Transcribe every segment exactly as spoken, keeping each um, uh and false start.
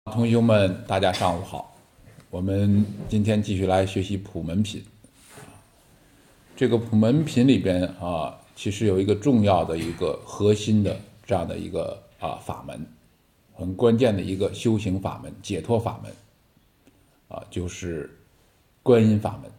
同学们，大家上午好。我们今天继续来学习普门品。这个普门品里边啊，其实有一个重要的一个核心的这样的一个啊法门，很关键的一个修行法门、解脱法门啊，就是观音法门。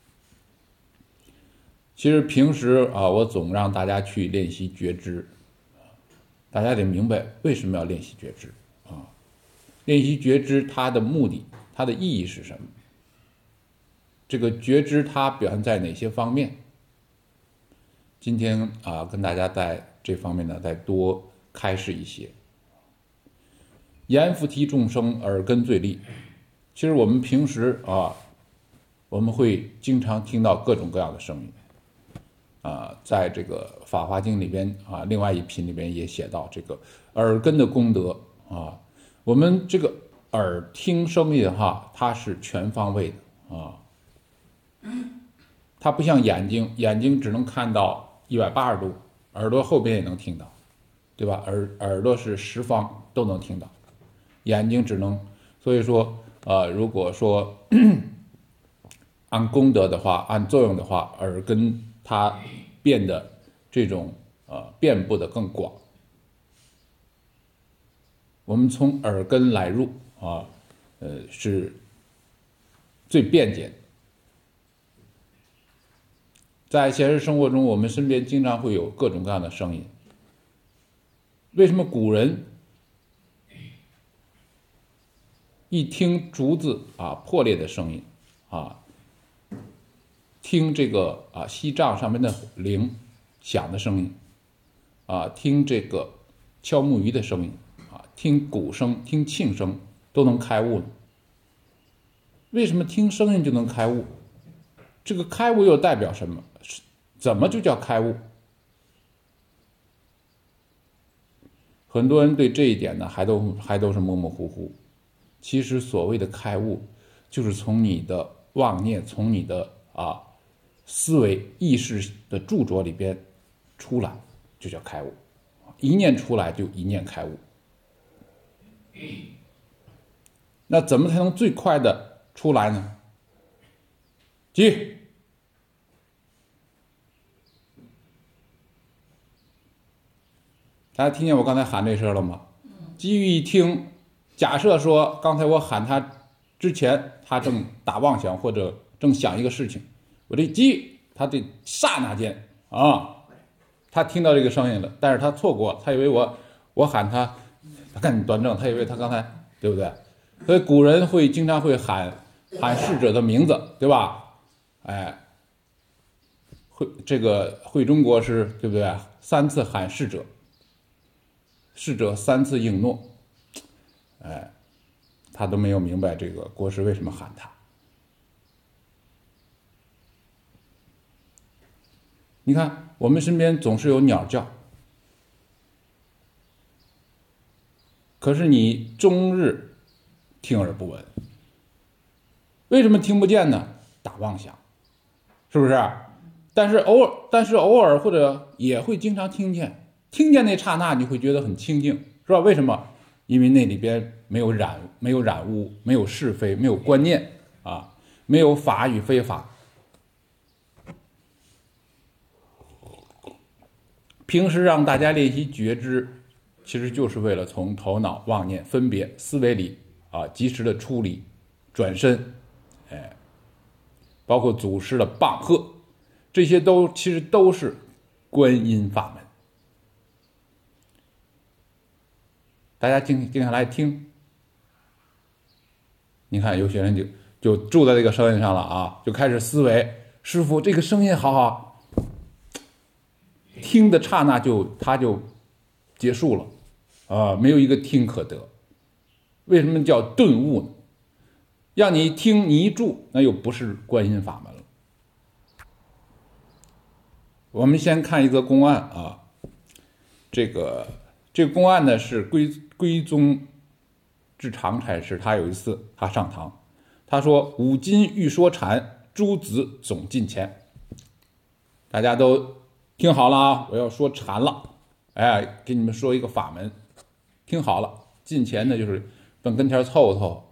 其实平时啊，我总让大家去练习觉知，大家得明白为什么要练习觉知啊。练习觉知它的目的，它的意义是什么？这个觉知它表现在哪些方面？今天啊，跟大家在这方面呢，再多开示一些。言菩提众生耳根最利。其实我们平时啊，我们会经常听到各种各样的声音啊，在这个《法华经》里边啊，另外一品里边也写到这个耳根的功德啊。我们这个耳听声音哈，它是全方位的啊，它不像眼睛，眼睛只能看到一百八十度，耳朵后边也能听到，对吧？耳耳朵是十方都能听到，眼睛只能，所以说呃，如果说按功德的话，按作用的话，耳根它变得这种呃遍布的更广。我们从耳根来入啊，呃，是最便捷的。在现实生活中，我们身边经常会有各种各样的声音。为什么古人一听竹子啊破裂的声音啊，听这个啊锡杖上面的铃响的声音啊，听这个敲木鱼的声音啊，听鼓声、听磬声都能开悟呢？为什么听声音就能开悟？这个开悟又代表什么？怎么就叫开悟？很多人对这一点呢，还都还都是模模糊糊。其实所谓的开悟，就是从你的妄念，从你的啊思维意识的著作里边出来，就叫开悟。一念出来就一念开悟。那怎么才能最快的出来呢？即大家听见我刚才喊这声了吗？基于一听，假设说刚才我喊他之前，他正打妄想或者正想一个事情，我这基他这刹那间啊，他听到这个声音了，但是他错过，他以为我我喊他，他赶紧端正，他以为他刚才对不对？所以古人会经常会喊喊逝者的名字，对吧？哎，会这个会中国是对不对？三次喊逝者。逝者三次应诺，哎，他都没有明白这个国师为什么喊他。你看，我们身边总是有鸟叫，可是你终日听而不闻，为什么听不见呢？打妄想，是不是？但是偶尔，但是偶尔或者也会经常听见。听见那刹那，你会觉得很清净，是吧？为什么？因为那里边没有染，没有染污，没有是非，没有观念啊，没有法与非法。平时让大家练习觉知，其实就是为了从头脑妄念分别思维里啊，及时的出离、转身，哎，包括祖师的棒喝，这些都其实都是观音法门。大家静静下来听，你看有些人就就住在这个声音上了啊，就开始思维，师父这个声音好好，听的刹那就他就结束了啊，没有一个听可得。为什么叫顿悟呢？让你一听你一住，那又不是观音法门了。我们先看一则公案啊，这个这个公案呢是归归宗智常禅师，他有一次他上堂，他说五金欲说禅，诸子总近前。大家都听好了啊，我要说禅了，哎，给你们说一个法门，听好了。近前呢就是奔跟前凑凑。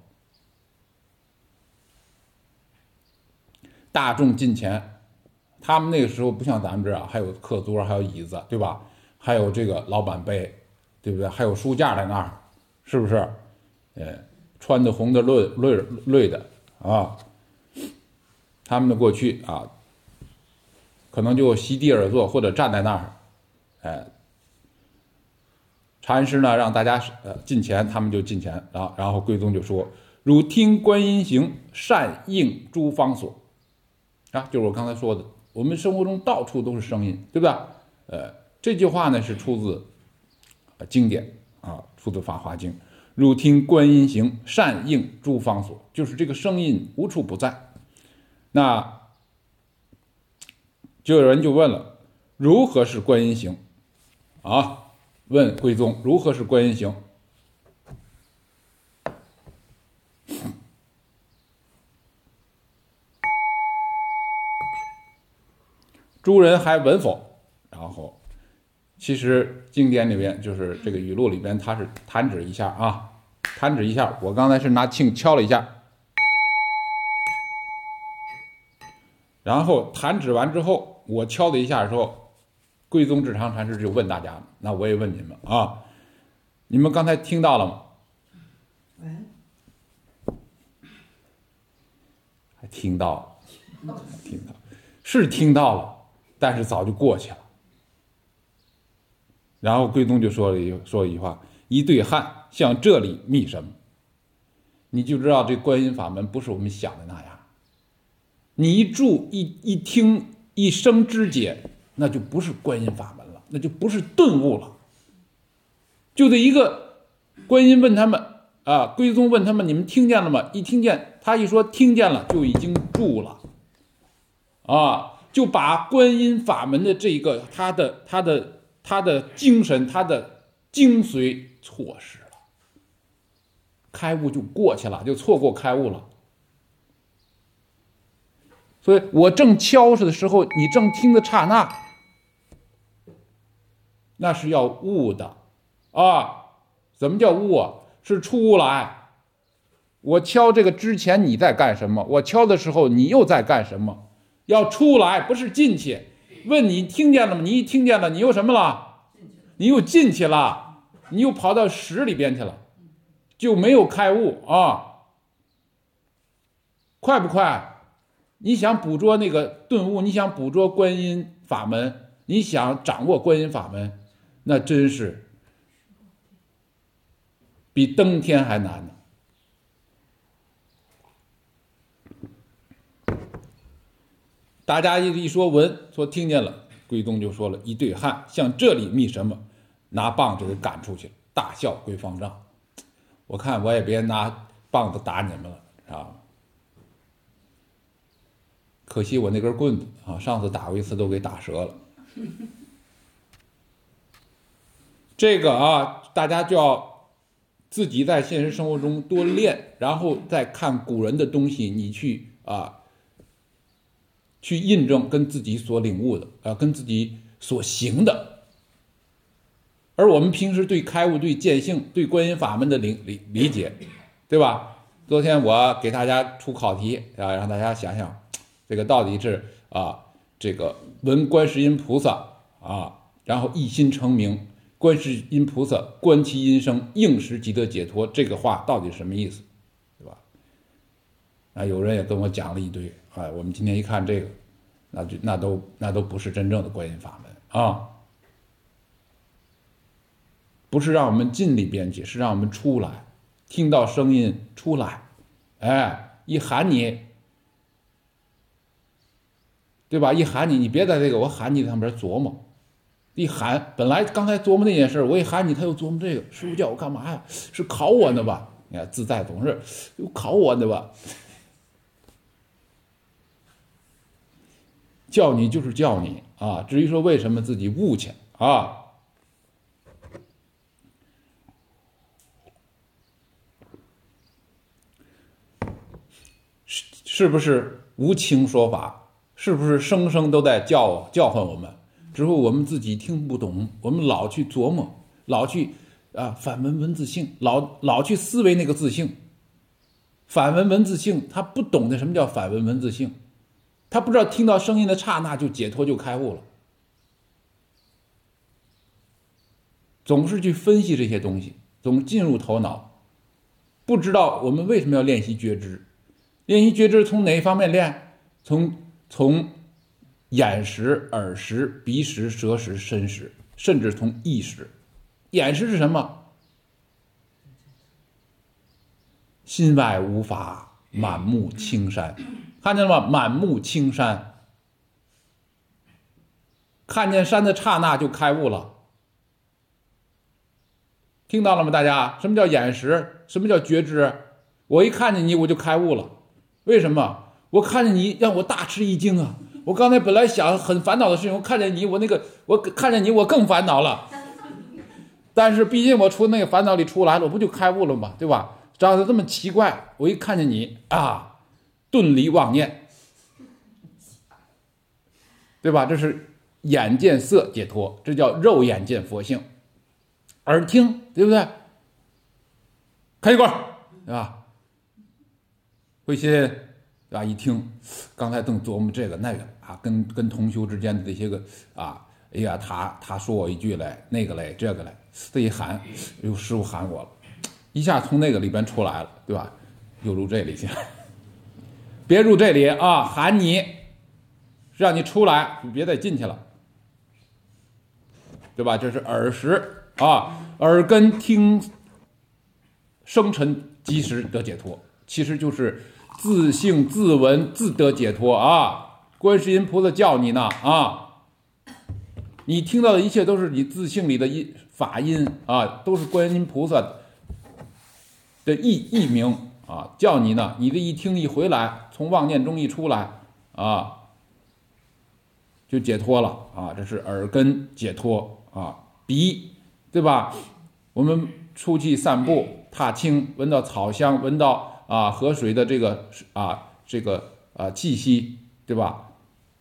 大众近前，他们那个时候不像咱们这儿啊，还有课桌，还有椅子，对吧？还有这个老板杯，对不对？还有书架在那儿，是不是？呃，穿的红的绿绿绿的啊，他们的过去啊，可能就席地而坐或者站在那儿，哎，禅师呢让大家呃进前，他们就进前啊，然后贵宗就说：“汝听观音行，善应诸方所。”啊，就是我刚才说的，我们生活中到处都是声音，对吧？呃，这句话呢是出自、呃、经典啊，出自《法华经》。汝听观音行，善应诸方所，就是这个声音无处不在。那就有人就问了，如何是观音行？啊，问贵宗如何是观音行？诸人还闻否？然后，其实经典里边就是这个语录里边，它是弹指一下啊，弹指一下。我刚才是拿磬敲了一下，然后弹指完之后，我敲了一下的时候，贵宗智常禅师就问大家，那我也问你们啊，你们刚才听到了吗？还听到了，听到是听到了。但是早就过去了。然后贵宗就说了一说了一句话：“一对汉向这里觅什么？”你就知道这观音法门不是我们想的那样。你一住一一听一生知解，那就不是观音法门了，那就不是顿悟了。就这一个观音问他们啊，贵宗问他们：“你们听见了吗？”一听见，他一说听见了，就已经住了啊。就把观音法门的这个他的他的他的精神他的精髓错失了，开悟就过去了，就错过开悟了。所以我正敲着的时候，你正听的刹那，那是要悟的啊！怎么叫悟啊？是出来。我敲这个之前你在干什么？我敲的时候你又在干什么？要出来，不是进去。问你听见了吗？你一听见了，你又什么了？你又进去了，你又跑到屎里边去了，就没有开悟啊！快不快？你想捕捉那个顿悟，你想捕捉观音法门，你想掌握观音法门，那真是比登天还难呢。大家一说闻，说听见了，贵宗就说了：“一对汉向这里觅什么？”拿棒就给赶出去了，大笑归方丈。我看我也别拿棒子打你们了啊！可惜我那根棍子啊，上次打过一次都给打折了。这个啊，大家就要自己在现实生活中多练，然后再看古人的东西，你去啊。去印证跟自己所领悟的啊，跟自己所行的。而我们平时对开悟、对见性、对观音法门的理理理解，对吧？昨天我给大家出考题啊，让大家想想，这个到底是啊，这个闻观世音菩萨啊，然后一心成名，观世音菩萨观其音声，应时即得解脱，这个话到底什么意思，对吧？啊，有人也跟我讲了一堆。哎，我们今天一看这个，那就那都那都不是真正的观音法门啊，不是让我们进里边去，是让我们出来，听到声音出来，哎，一喊你，对吧？一喊你，你别在这个我喊你上边琢磨，一喊，本来刚才琢磨那件事，我一喊你，他又琢磨这个，师父叫我干嘛呀？是考我呢吧？你看自在总是又考我呢吧？叫你就是叫你啊，至于说为什么自己悟去啊，是是不是无情说法？是不是生生都在叫叫唤我们？之后我们自己听不懂，我们老去琢磨，老去啊，反闻闻自性，老老去思维那个自性。反闻闻自性，他不懂得什么叫反闻闻自性，他不知道听到声音的刹那就解脱就开悟了，总是去分析这些东西，总进入头脑，不知道我们为什么要练习觉知。练习觉知从哪一方面练？从从眼识、耳识、鼻识、舌识、身识，甚至从意识。眼识是什么？心外无法，满目青山。看见了吗？满目青山，看见山的刹那就开悟了。听到了吗？大家，什么叫眼识？什么叫觉知？我一看见你，我就开悟了。为什么？我看见你，让我大吃一惊啊！我刚才本来想很烦恼的事情，我看见你，我那个，我看见你，我更烦恼了。但是毕竟我从那个烦恼里出来了，我不就开悟了吗？对吧？长得这么奇怪，我一看见你啊，顿离妄念，对吧？这是眼见色解脱，这叫肉眼见佛性。耳听，对不对？开一罐，对吧？慧心，对吧？一听，刚才正琢磨这个那个啊，跟跟同修之间的这些个啊。哎呀，他他说我一句来，那个来，这个来，这一喊，哎呦，师傅喊我了，一下从那个里边出来了，对吧？又入这里去了，别入这里啊！喊你，让你出来，你别再进去了，对吧？这是耳识啊，耳根听声尘即时得解脱，其实就是自性自闻自得解脱啊！观世音菩萨叫你呢啊！你听到的一切都是你自性里的音法音啊，都是观音菩萨的意意名啊，叫你呢，你这一听一回来，从妄念中一出来啊，就解脱了啊，这是耳根解脱啊。鼻，对吧？我们出去散步，踏青，闻到草香，闻到啊河水的这个啊这个啊气息，对吧？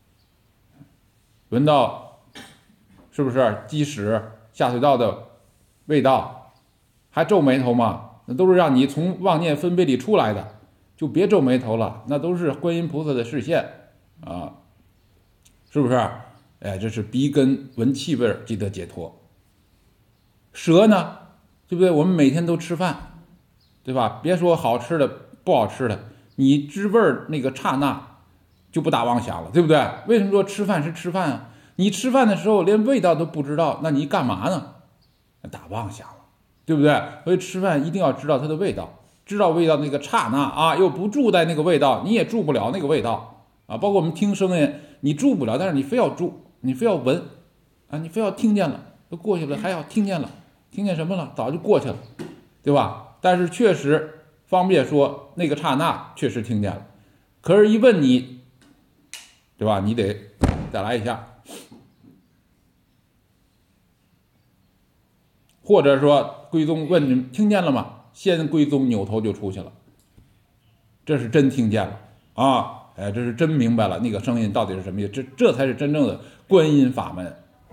闻到。是不是鸡屎下水道的味道？还皱眉头吗？那都是让你从妄念分别里出来的，就别皱眉头了。那都是观音菩萨的视线啊，是不是？哎，这是鼻根闻气味即得解脱。舌呢，对不对？我们每天都吃饭，对吧？别说好吃的不好吃的，你知味儿那个刹那就不打妄想了，对不对？为什么说吃饭是吃饭啊？你吃饭的时候连味道都不知道，那你干嘛呢？打妄想了，对不对？所以吃饭一定要知道它的味道，知道味道那个刹那啊，又不住在那个味道，你也住不了那个味道啊。包括我们听声音，你住不了，但是你非要住，你非要闻啊，你非要听见了，都过去了，还要听见了，听见什么了？早就过去了，对吧？但是确实方便说那个刹那确实听见了，可是一问你，对吧？你得再来一下。或者说归宗问你听见了吗？先归宗扭头就出去了，这是真听见了啊！哎，这是真明白了那个声音到底是什么意思，这这才是真正的观音法门，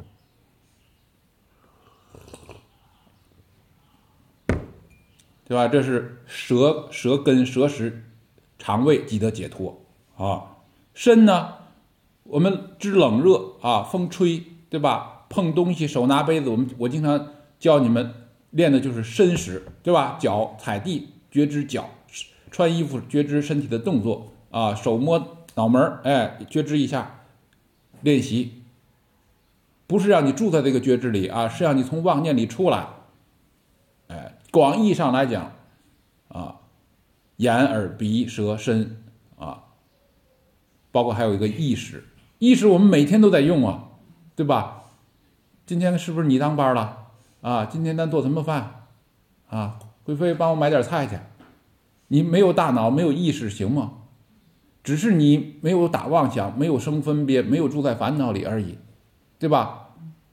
对吧？这是舌舌根舌识肠胃即得解脱啊。身呢，我们知冷热啊，风吹，对吧？碰东西，手拿杯子，我们我经常教你们练的就是身识，对吧？脚踩地觉知脚，穿衣服觉知身体的动作啊，手摸脑门，哎，觉知一下。练习不是让你住在这个觉知里啊，是让你从妄念里出来。哎，广义上来讲啊，眼耳鼻舌身啊，包括还有一个意识，意识我们每天都在用啊，对吧？今天是不是你当班了？啊，今天咱做什么饭？啊，贵妃帮我买点菜去。你没有大脑，没有意识，行吗？只是你没有打妄想，没有生分别，没有住在烦恼里而已，对吧？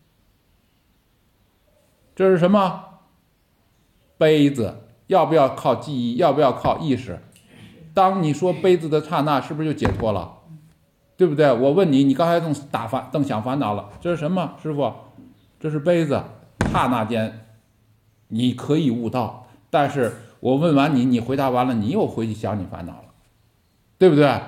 这是什么？杯子要不要靠记忆？要不要靠意识？当你说杯子的刹那，是不是就解脱了？对不对？我问你，你刚才正打烦，正想烦恼了，这是什么？师傅，这是杯子。刹那间你可以悟道，但是我问完你，你回答完了，你又回去想你烦恼了，对不对？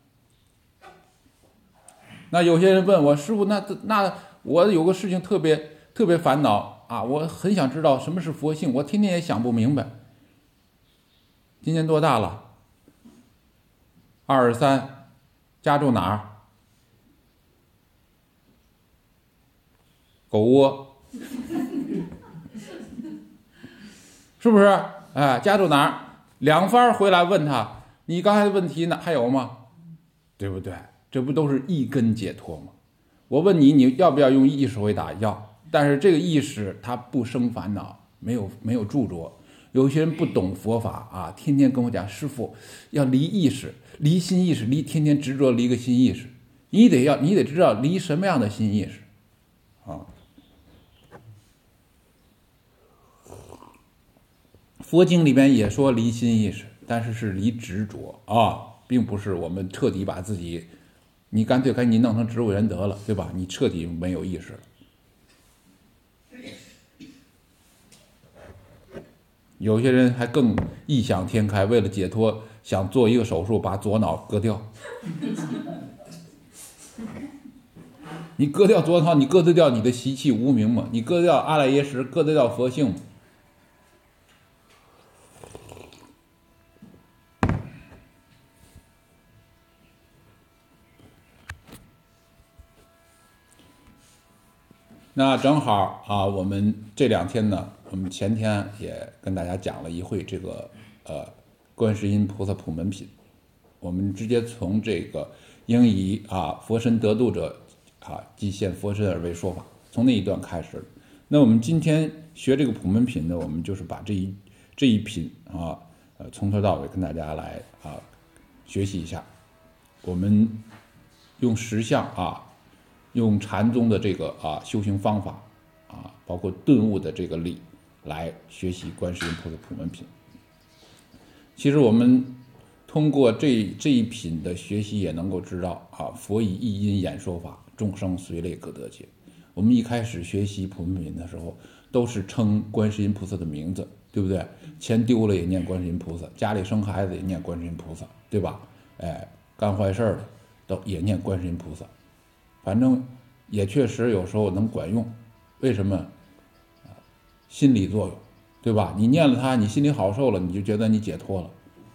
那有些人问我，师父，那那我有个事情特别特别烦恼啊，我很想知道什么是佛性，我天天也想不明白。今年多大了？二十三，家住哪儿？狗窝，是不是？哎，家住哪儿？两番回来问他，你刚才的问题呢还有吗？对不对？这不都是一根解脱吗？我问你，你要不要用意识回答？要。但是这个意识它不生烦恼，没有没有著着。有些人不懂佛法啊，天天跟我讲，师父要离意识，离心意识，离天天执着离个心意识。你得要，你得知道离什么样的心意识啊。佛经里边也说离心意识，但是是离执着啊，并不是我们彻底把自己，你干脆赶紧弄成植物人得了，对吧？你彻底没有意识了。有些人还更异想天开，为了解脱，想做一个手术，把左脑割掉。你割掉左脑，你割得掉你的习气无明吗？你割掉阿赖耶识，割得掉佛性吗？那正好啊，我们这两天呢，我们前天也跟大家讲了一会这个呃观世音菩萨普门品，我们直接从这个应以啊佛身得度者啊即现佛身而为说法，从那一段开始。那我们今天学这个普门品呢，我们就是把这一这一品啊呃从头到尾跟大家来啊学习一下，我们用实相啊。用禅宗的这个啊修行方法啊，包括顿悟的这个理来学习观世音菩萨普门品。其实我们通过这这一品的学习，也能够知道啊，佛以一因演说法，众生随类各得解。我们一开始学习普门品的时候，都是称观世音菩萨的名字，对不对？钱丢了也念观世音菩萨，家里生孩子也念观世音菩萨，对吧？哎，干坏事了都也念观世音菩萨。反正也确实有时候能管用，为什么？心理作用，对吧？你念了它，你心里好受了，你就觉得你解脱了。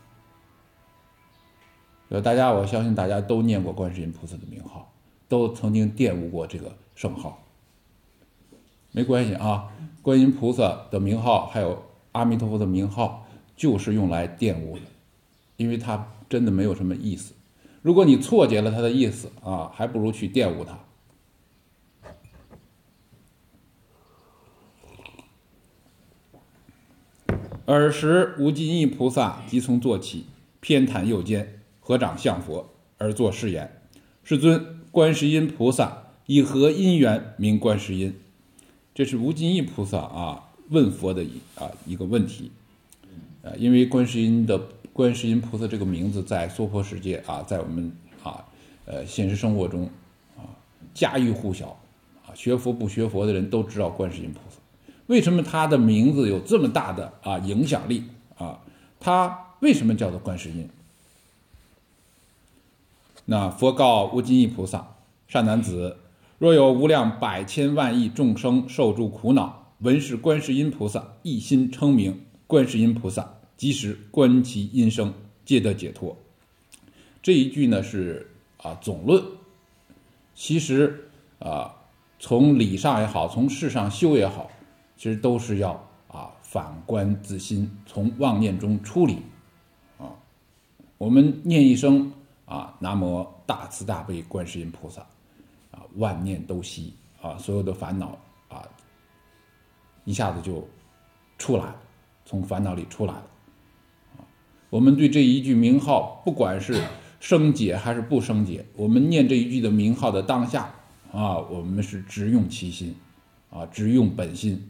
呃，大家，我相信大家都念过观世音菩萨的名号，都曾经玷污过这个圣号。没关系啊，观音菩萨的名号还有阿弥陀佛的名号，就是用来玷污的，因为它真的没有什么意思。如果你错解了他的意思啊，还不如去玷污他。尔时无尽意菩萨即从坐起，偏袒右肩，合掌向佛而作是言：世尊，观世音菩萨以何因缘名观世音？这是无尽意菩萨啊问佛的啊一个问题。呃，因为观世音的观世音菩萨这个名字在娑婆世界啊，在我们啊呃现实生活中啊家喻户晓啊，学佛不学佛的人都知道观世音菩萨。为什么他的名字有这么大的啊影响力啊？他为什么叫做观世音？那佛告无尽意菩萨：善男子，若有无量百千万亿众生受诸苦恼，闻是观世音菩萨一心称名观世音菩萨，即时观其音声，皆得解脱。这一句呢是啊总论，其实啊从理上也好，从事上修也好，其实都是要啊反观自心，从妄念中出离啊。我们念一声啊南无大慈大悲观世音菩萨啊，万念都息啊，所有的烦恼啊一下子就出来了，从烦恼里出来了。我们对这一句名号，不管是生解还是不生解，我们念这一句的名号的当下啊，我们是直用其心啊，直用本心。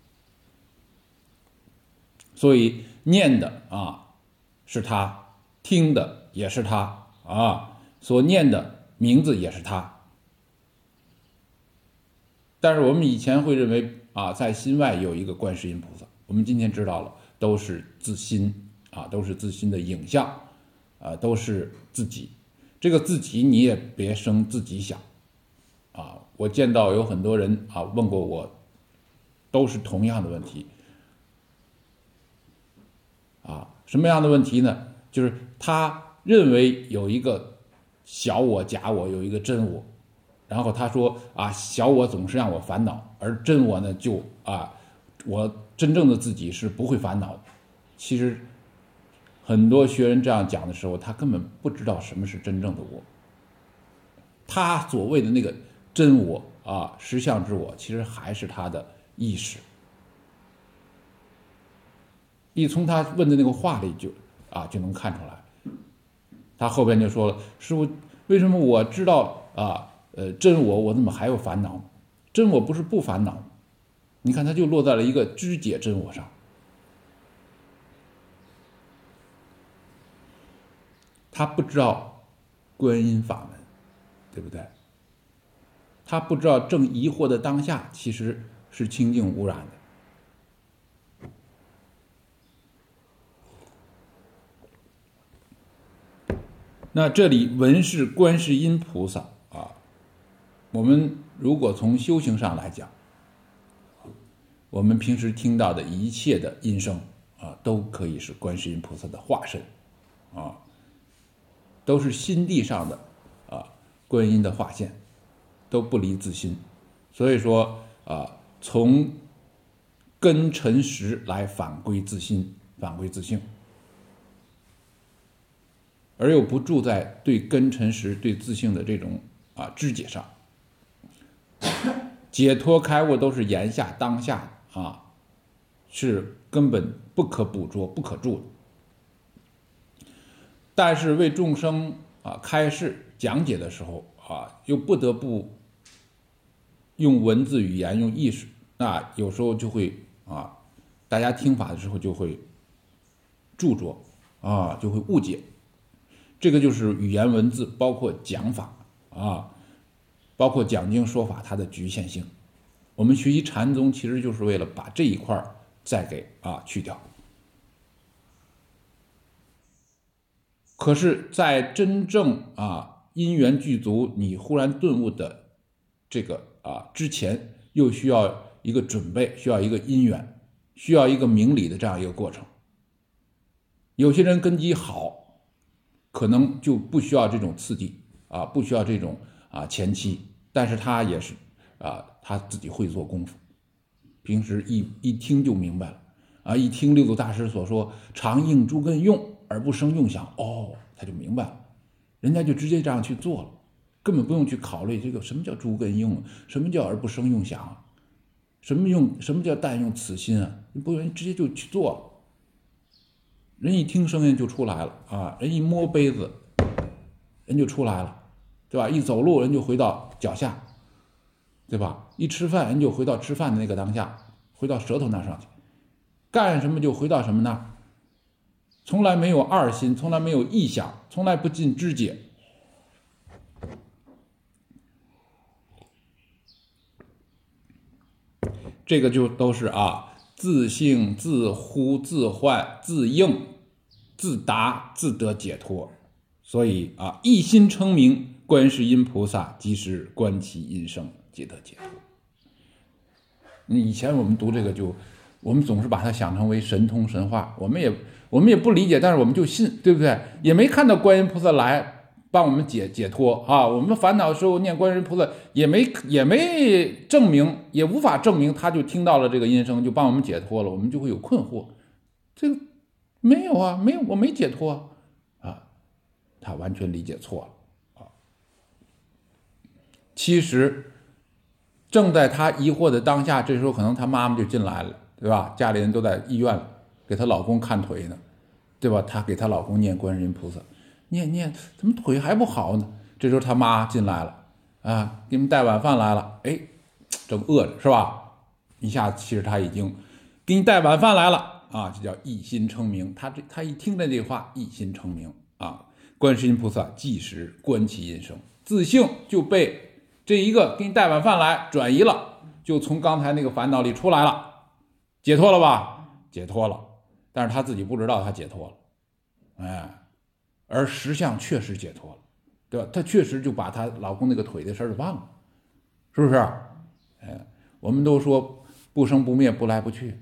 所以念的啊是他，听的也是他啊，所念的名字也是他。但是我们以前会认为啊，在心外有一个观世音菩萨， 我们今天知道了，都是自心啊，都是自心的影像啊，都是自己。这个自己你也别生自己想啊。我见到有很多人啊问过我，都是同样的问题啊。什么样的问题呢？就是他认为有一个小我、假我，有一个真我，然后他说啊，小我总是让我烦恼，而真我呢就啊，我真正的自己是不会烦恼的。其实很多学人这样讲的时候，他根本不知道什么是真正的我。他所谓的那个真我啊，实相之我，其实还是他的意识。你从他问的那个话里就啊就能看出来。他后边就说了，师父，为什么我知道啊呃真我，我怎么还有烦恼？真我不是不烦恼？你看他就落在了一个知解真我上。他不知道观音法门，对不对？他不知道正疑惑的当下其实是清净无染的。那这里文是观世音菩萨啊，我们如果从修行上来讲，我们平时听到的一切的音声啊，都可以是观世音菩萨的化身啊，都是心地上的啊观音的化现，都不离自心。所以说啊，从根尘识来返归自心，返归自性，而又不住在对根尘识、对自性的这种啊知解上。解脱开悟都是眼下当下啊，是根本不可捕捉、不可住的。但是为众生啊开示讲解的时候啊，又不得不用文字语言、用意识，那有时候就会啊，大家听法的时候就会著作啊，就会误解。这个就是语言文字，包括讲法啊，包括讲经说法它的局限性。我们学习禅宗其实就是为了把这一块再给啊去掉。可是在真正啊因缘具足，你忽然顿悟的这个啊之前，又需要一个准备，需要一个因缘，需要一个明理的这样一个过程。有些人根基好，可能就不需要这种刺激啊，不需要这种啊前期，但是他也是啊他自己会做功夫，平时一一听就明白了啊，一听六祖大师所说常应诸根用而不生用想，哦，他就明白了，人家就直接这样去做了，根本不用去考虑这个什么叫诸根用，什么叫而不生用想，什么用什么叫但用此心啊，不用，人直接就去做了。人一听声音就出来了啊，人一摸杯子人就出来了，对吧？一走路人就回到脚下，对吧？一吃饭人就回到吃饭的那个当下，回到舌头那上去，干什么就回到什么那儿，从来没有二心，从来没有异想，从来不进知解。这个就都是啊自性、自呼、自幻、自应、自达、自得解脱。所以啊，一心称名，观世音菩萨即是观其音声，即得解脱。以前我们读这个就，我们总是把它想成为神通神话，我们也我们也不理解，但是我们就信，对不对？也没看到观音菩萨来帮我们解解脱啊！我们烦恼的时候念观世音菩萨，也没也没证明，也无法证明他就听到了这个音声就帮我们解脱了，我们就会有困惑。这个没有啊，没有，我没解脱啊，他完全理解错了啊！其实正在他疑惑的当下，这时候可能他妈妈就进来了，对吧？家里人都在医院了，给她老公看腿呢，对吧？她给她老公念观世音菩萨。念念怎么腿还不好呢？这时候他妈进来了啊，给你们带晚饭来了，哎，正饿着是吧？一下其实他已经给你带晚饭来了啊，这叫一心称名。他这他一听这句话，一心称名啊，观世音菩萨即时观其音声，自性就被这一个给你带晚饭来转移了，就从刚才那个烦恼里出来了，解脱了吧？ 解脱了，但是他自己不知道他解脱了，哎，而石像确实解脱了，对吧？他确实就把她老公那个腿的事儿忘了，是不是？哎，我们都说不生不灭，不来不去。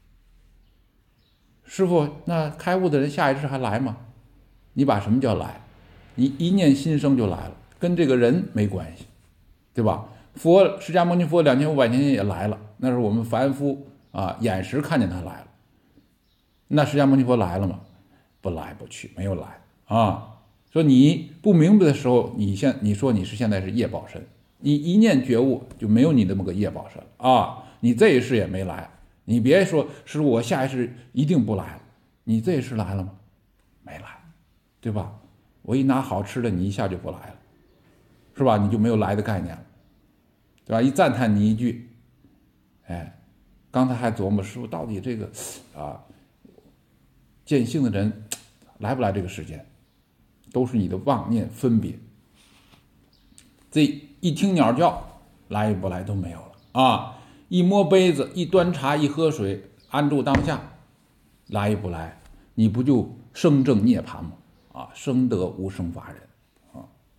师傅，那开悟的人下一世还来吗？你把什么叫来？你一念心生就来了，跟这个人没关系，对吧？佛释迦牟尼佛两千五百年前也来了，那是我们凡夫啊眼识看见他来了。那释迦牟尼佛来了吗？不来不去，没有来啊。说你不明白的时候，你现你说你是现在是业报身，你一念觉悟就没有你那么个业报身了啊。你这一世也没来，你别说是我下一世一定不来了，你这一世来了吗？没来，对吧？我一拿好吃的，你一下就不来了，是吧？你就没有来的概念了，对吧？一赞叹你一句，哎，刚才还琢磨师傅到底这个啊见性的人来不来这个世间，都是你的妄念分别。这一听鸟叫，来与不来都没有了啊！一摸杯子，一端茶，一喝水，安住当下，来与不来，你不就生正涅槃吗？啊，生得无生法忍啊！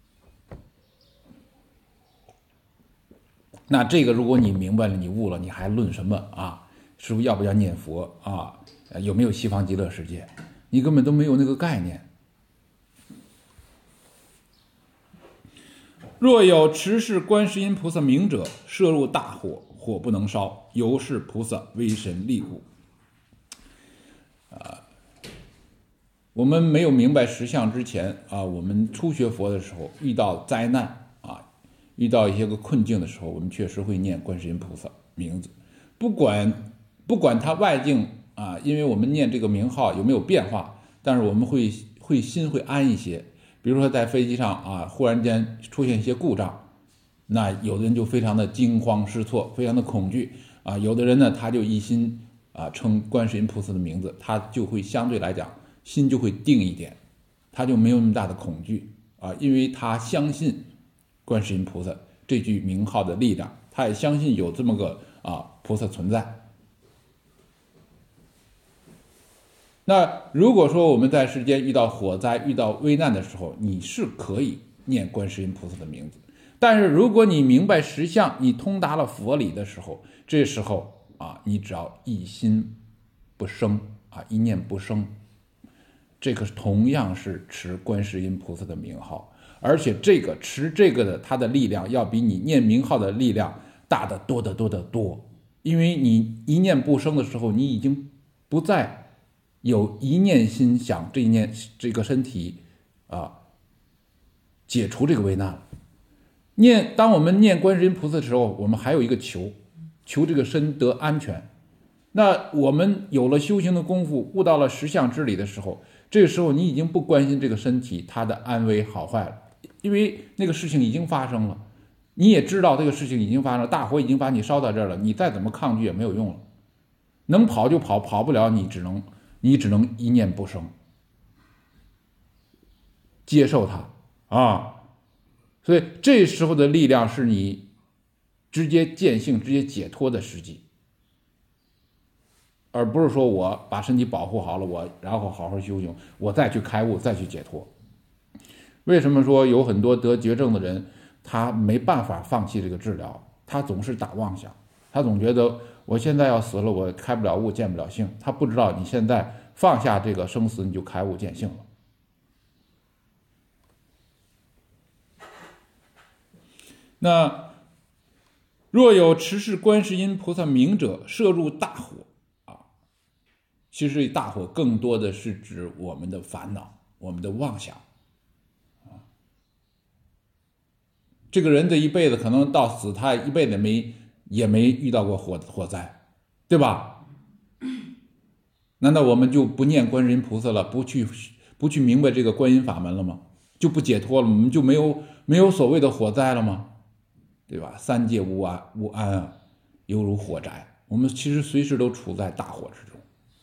那这个如果你明白了，你悟了，你还论什么啊？师父要不要念佛啊？有没有西方极乐世界？你根本都没有那个概念。若有持是观世音菩萨名者，摄入大火，火不能烧，由是菩萨威神力故。啊，我们没有明白实相之前啊，我们初学佛的时候遇到灾难啊，遇到一些个困境的时候，我们确实会念观世音菩萨名字，不管不管它外境啊，因为我们念这个名号有没有变化，但是我们会会心会安一些。比如说在飞机上啊，忽然间出现一些故障，那有的人就非常的惊慌失措，非常的恐惧啊。有的人呢，他就一心啊称观世音菩萨的名字，他就会相对来讲心就会定一点，他就没有那么大的恐惧啊，因为他相信观世音菩萨这句名号的力量，他也相信有这么个啊菩萨存在。那如果说我们在世间遇到火灾、遇到危难的时候，你是可以念观世音菩萨的名字，但是如果你明白实相，你通达了佛理的时候，这时候啊，你只要一心不生啊，一念不生，这个同样是持观世音菩萨的名号，而且这个持这个的它的力量要比你念名号的力量大得多得多得多，因为你一念不生的时候，你已经不再有一念心想这一念这个身体啊解除这个危难了。念当我们念观世音菩萨的时候，我们还有一个求，求这个身得安全。那我们有了修行的功夫，悟到了实相之理的时候，这个时候你已经不关心这个身体它的安危好坏了，因为那个事情已经发生了，你也知道这个事情已经发生了，大火已经把你烧到这儿了，你再怎么抗拒也没有用了，能跑就跑，跑不了你只能你只能一念不生，接受它啊。所以这时候的力量是你直接见性、直接解脱的时机，而不是说我把身体保护好了，我然后好好修行，我再去开悟，再去解脱。为什么说有很多得绝症的人，他没办法放弃这个治疗，他总是打妄想，他总觉得我现在要死了，我开不了悟，见不了性。他不知道你现在放下这个生死，你就开悟见性了。那若有持是观世音菩萨名者，摄入大火啊，其实大火更多的是指我们的烦恼，我们的妄想啊。这个人这一辈子可能到死，他一辈子没也没遇到过火火灾，对吧？难道我们就不念观世音菩萨了，不去不去明白这个观音法门了吗？就不解脱了吗？我们就没有没有所谓的火灾了吗？对吧？三界无安无安啊，犹如火宅。我们其实随时都处在大火之中，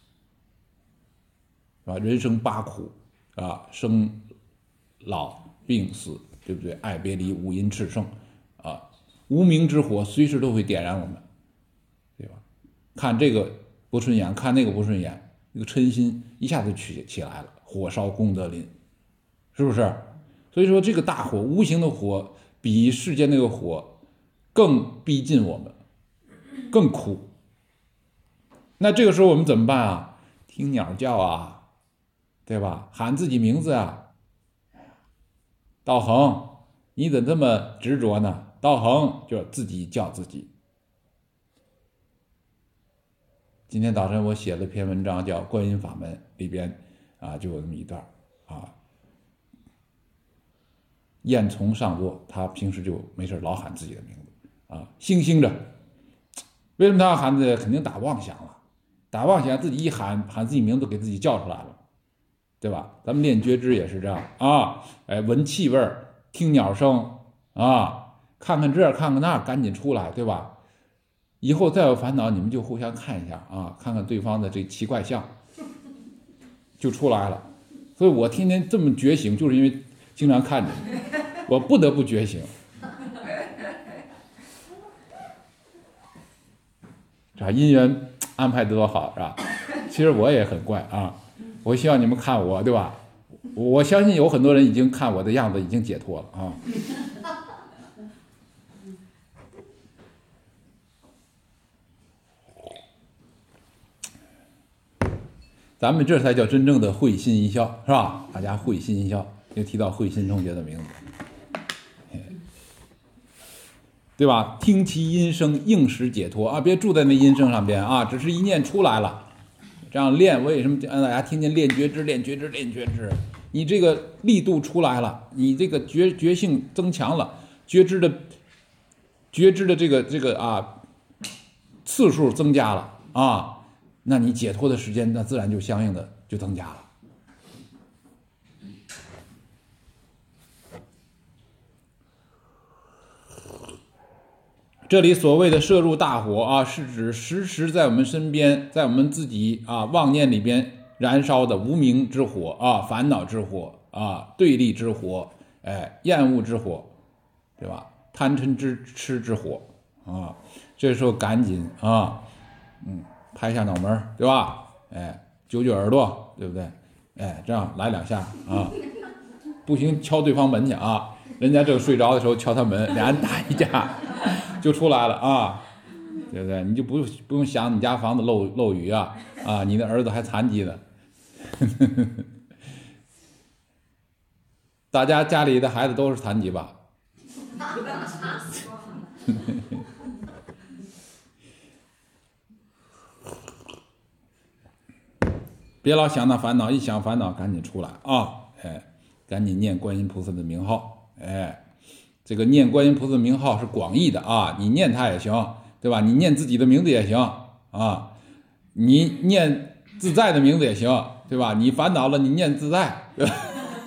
是吧？人生八苦啊，生老病死，对不对？爱别离，五阴炽盛啊，无名之火随时都会点燃我们，对吧？看这个不顺眼，看那个不顺眼，这个嗔心一下子起起来了，火烧功德林，是不是？所以说这个大火，无形的火比世间那个火更逼近我们，更苦。那这个时候我们怎么办啊？听鸟叫啊，对吧？喊自己名字啊。道恒，你怎么这么执着呢？道恒就自己叫自己。今天早晨我写了篇文章，叫《观音法门》，里边啊就有这么一段啊。燕从上卧，他平时就没事老喊自己的名字啊，星星着。为什么他要喊自己？肯定打妄想了，打妄想自己一喊喊自己名字，给自己叫出来了，对吧？咱们练觉知也是这样啊，哎，闻气味，听鸟声啊，看看这看看那，赶紧出来，对吧？以后再有烦恼，你们就互相看一下啊，看看对方的这奇怪相，就出来了。所以我天天这么觉醒，就是因为经常看着你，我不得不觉醒。这姻缘安排得多好，是吧？其实我也很怪啊，我希望你们看我，对吧？我相信有很多人已经看我的样子，已经解脱了啊。咱们这才叫真正的会心一笑，是吧？大家会心一笑，又提到慧心同学的名字，对吧？听其音声，应时解脱啊！别住在那音声上边啊，只是一念出来了，这样练。为什么让大家天天练觉知、练觉知、练觉知？你这个力度出来了，你这个觉觉性增强了，觉知的觉知的这个这个啊次数增加了啊。那你解脱的时间，那自然就相应的就增加了。这里所谓的摄入大火啊，是指时时在我们身边，在我们自己啊妄念里边燃烧的无明之火啊，烦恼之火啊，对立之火，哎，厌恶之火，对吧？贪嗔之痴之火啊，这时候赶紧啊，嗯，拍一下脑门，对吧？哎，揪揪耳朵，对不对？哎，这样来两下啊，不行敲对方门去啊，人家正睡着的时候敲他门，俩人打一架就出来了啊，对不对？你就不不用想你家房子漏漏雨啊啊，你的儿子还残疾呢。大家家里的孩子都是残疾吧？别老想那烦恼，一想烦恼赶紧出来啊！哎，赶紧念观音菩萨的名号。哎，这个念观音菩萨的名号是广义的啊，你念它也行，对吧？你念自己的名字也行啊，你念自在的名字也行，对吧？你烦恼了，你念自在，对吧？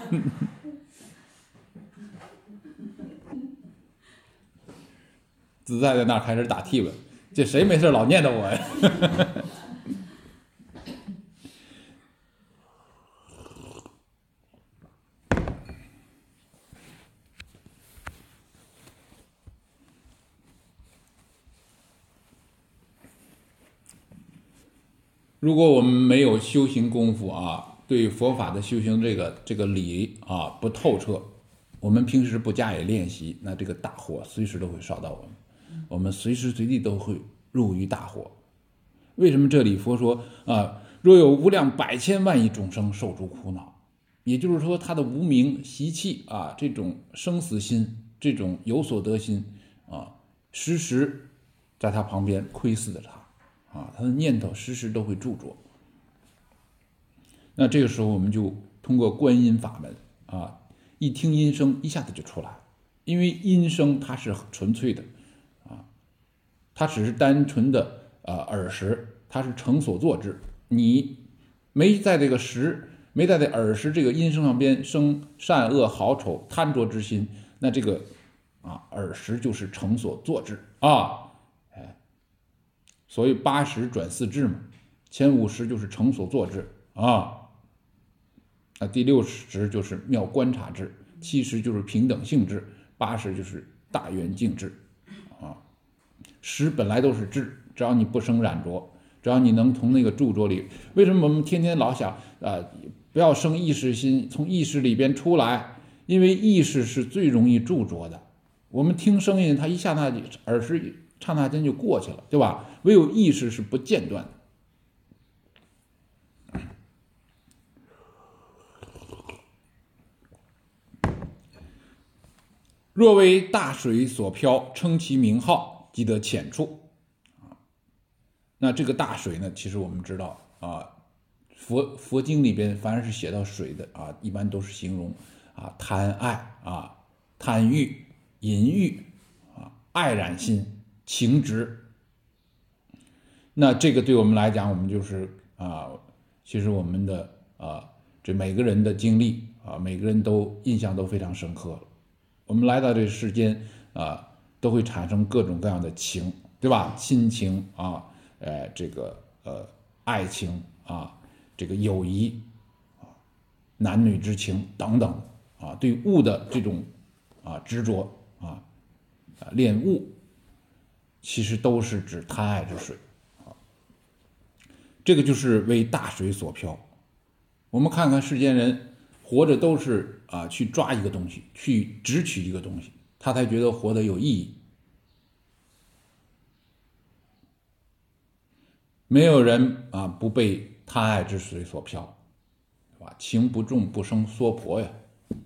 自在在那开始打替问，这谁没事老念叨我呀？如果我们没有修行功夫啊，对佛法的修行这个这个理啊不透彻，我们平时不加以练习，那这个大火随时都会烧到我们，我们随时随地都会入于大火。为什么这里佛说啊，若有无量百千万亿众生受诸苦恼，也就是说他的无明习气啊，这种生死心，这种有所得心啊，时时在他旁边窥视着他。啊，他的念头时时都会驻着。那这个时候我们就通过观音法门啊，一听音声一下子就出来，因为音声它是纯粹的啊，它只是单纯的呃耳识，它是成所作之。你没在这个识，没在这耳识这个音声上边生善恶好丑贪着之心，那这个啊耳识就是成所作之啊。所以八识转四智嘛，前五识就是成所作智啊，那第六识就是妙观察智，七识就是平等性智，八识就是大圆净智啊。识本来都是智，只要你不生染着， 只要你能从那个著作里，为什么我们天天老想啊、呃，不要生意识心，从意识里边出来？因为意识是最容易著作的。我们听声音，它一下那耳时刹那间就过去了，对吧？唯有意识是不间断的。若为大水所漂，称其名号，即得浅处。那这个大水呢，其实我们知道啊，佛佛经里边凡是写到水的啊，一般都是形容啊贪爱啊、贪欲、淫欲啊、爱染心、情执。那这个对我们来讲，我们就是啊，其实我们的啊，这每个人的经历啊，每个人都印象都非常深刻了。我们来到这个世间啊，都会产生各种各样的情，对吧？亲情啊，呃，这个呃，爱情啊，这个友谊啊，男女之情等等啊，对物的这种啊执着啊，啊恋物，其实都是指贪爱之水啊。这个就是为大水所漂。我们看看世间人活着都是啊，去抓一个东西，去直取一个东西，他才觉得活得有意义。没有人啊不被贪爱之水所漂，是吧？情不重不生娑婆呀。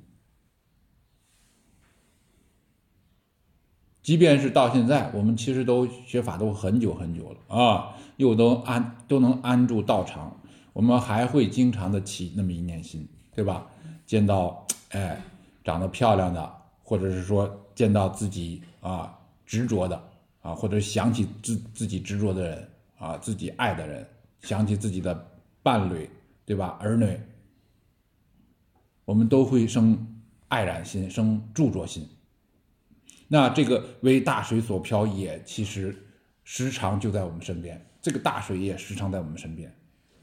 即便是到现在，我们其实都学法都很久很久了啊，又都安都能安住道场，我们还会经常的起那么一念心，对吧？见到哎长得漂亮的，或者是说见到自己啊执着的啊，或者想起自自己执着的人啊，自己爱的人，想起自己的伴侣，对吧？儿女，我们都会生爱染心，生著作心。那这个为大水所漂也其实时常就在我们身边，这个大水也时常在我们身边。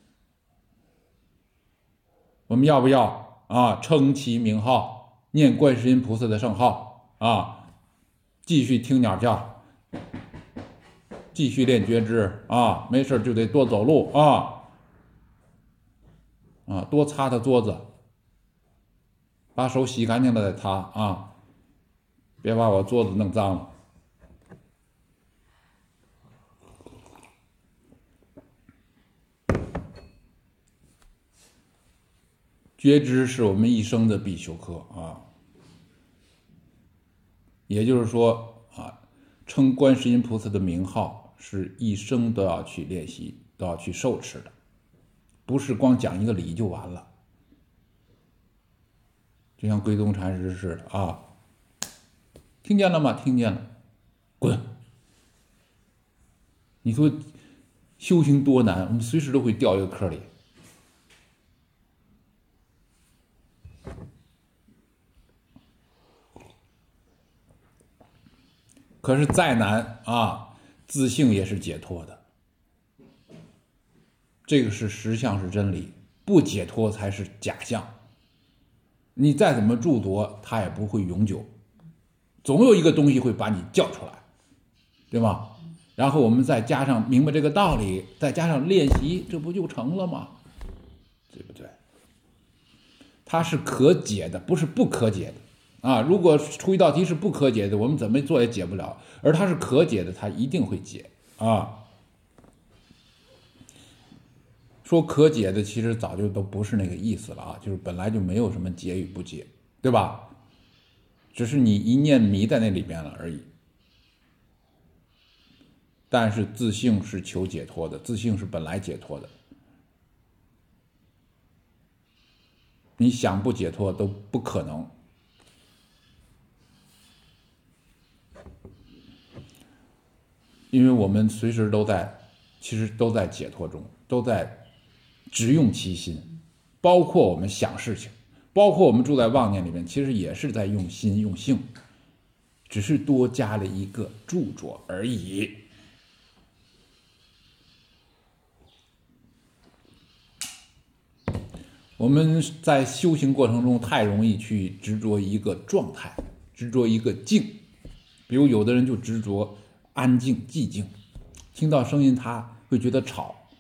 我们要不要啊称其名号，念观世音菩萨的圣号啊，继续听鸟叫，继续练觉知啊，没事就得多走路啊，啊多擦擦桌子，把手洗干净了再擦啊，别把我桌子弄脏了。觉知是我们一生的必修课啊，也就是说啊，称观世音菩萨的名号是一生都要去练习，都要去受持的，不是光讲一个理就完了。就像归宗禅师似的啊，听见了吗？听见了，滚！你说修行多难，我们随时都会掉一个坑里。可是再难啊，自性也是解脱的，这个是实相，是真理，不解脱才是假象。你再怎么著作，它也不会永久，总有一个东西会把你叫出来，对吗？然后我们再加上明白这个道理，再加上练习，这不就成了吗？对不对？它是可解的，不是不可解的。啊，如果出一道题是不可解的，我们怎么做也解不了，而它是可解的，它一定会解啊。说可解的，其实早就都不是那个意思了啊，就是本来就没有什么解与不解，对吧？只是你一念迷在那里边了而已。但是自性是求解脱的，自性是本来解脱的，你想不解脱都不可能。因为我们随时都在，其实都在解脱中，都在只用其心，包括我们想事情，包括我们住在妄念里面，其实也是在用心用性，只是多加了一个著作而已。我们在修行过程中太容易去执着一个状态，执着一个静，比如有的人就执着安静寂静，听到声音他会觉得吵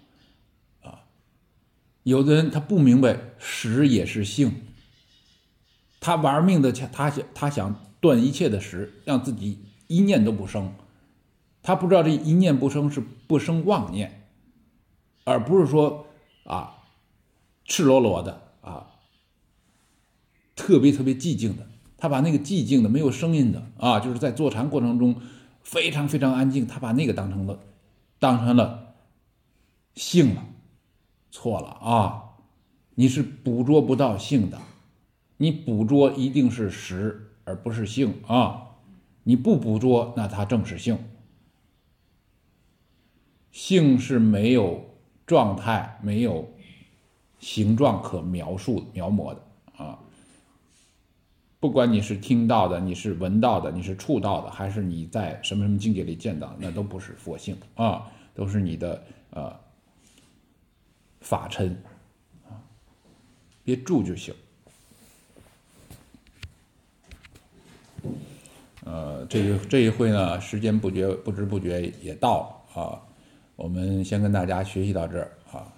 有的人他不明白识也是性，他玩命的他想他想断一切的识，让自己一念都不生。他不知道这一念不生是不生妄念，而不是说啊赤裸裸的啊特别特别寂静的。他把那个寂静的没有声音的啊，就是在坐禅过程中非常非常安静，他把那个当成了当成了性了。错了啊，你是捕捉不到性的，你捕捉一定是识而不是性啊，你不捕捉那它正是性。性是没有状态没有形状可描述描摹的啊，不管你是听到的，你是闻到的，你是触到的，还是你在什么什么境界里见到的，那都不是佛性啊，都是你的呃法尘啊，别住就行。呃，这一这一会呢，时间不觉不知不觉也到了啊，我们先跟大家学习到这儿啊。